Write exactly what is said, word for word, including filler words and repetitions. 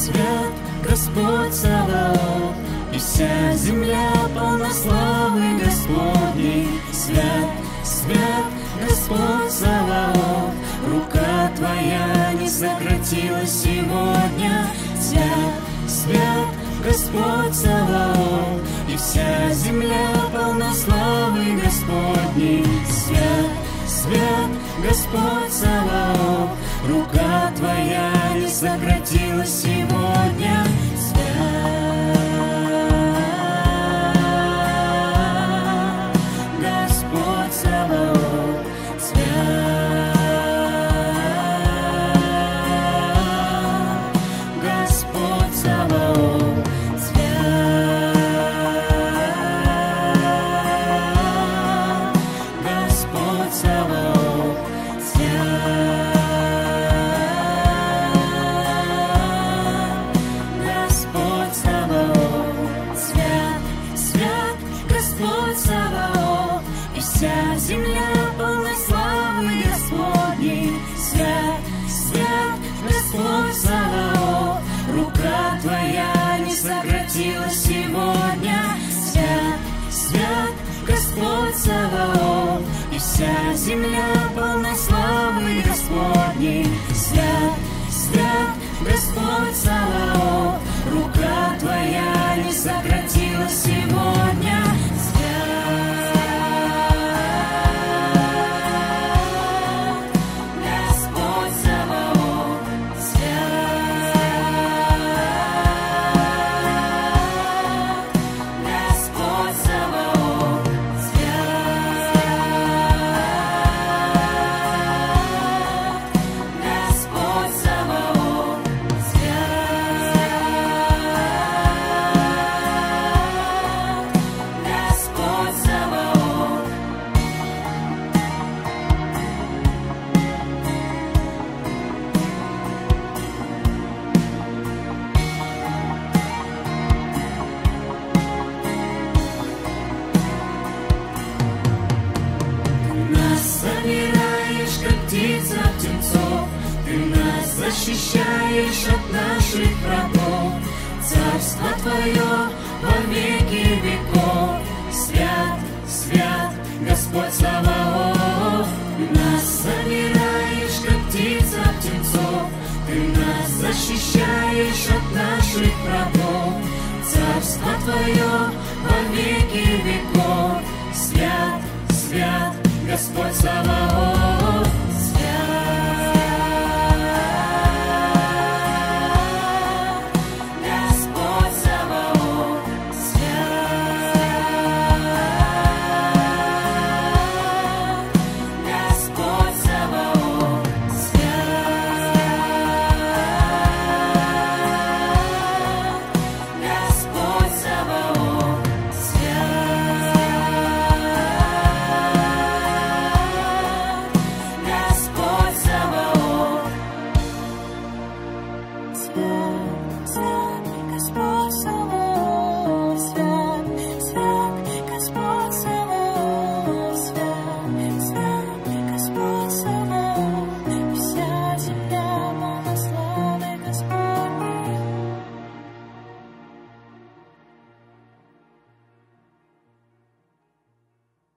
свят Господь Саваоф, и вся земля полна славы Господней. Свят, свят Господь Саваоф, рука Твоя не сократилась сегодня. Свят, свят Господь Саваоф, и вся земля полна славы Господней. Свят, свят Господь Саваоф, рука Твоя не сократилась сегодня. Свят Господь Саваоф, свят Господь Саваоф, свят Господь Саваоф, Господь Саваоф, свят, свят Господь Саваоф, и вся земля полна славы Господней. Свят, свят Господь Саваоф, рука Твоя не сократилась сегодня. Свят, свят Господь Саваоф, и вся земля полна славы Господней. Свят, свят Господь Саваоф, рука Твоя не сократилась сегодня. Свят Господь Саваоф, свят Господь Саваоф, свят Господь Саваоф, Господь Саваоф. Нас собираешь, как птица птенцов, Ты нас защищаешь от наших врагов. Царство Твое во веки веков. Свят, свят Господь Саваоф. Нас собираешь, как птица птенцов, Ты нас защищаешь от наших врагов. Царство Твое во веки веков. Свят, свят Господь Саваоф.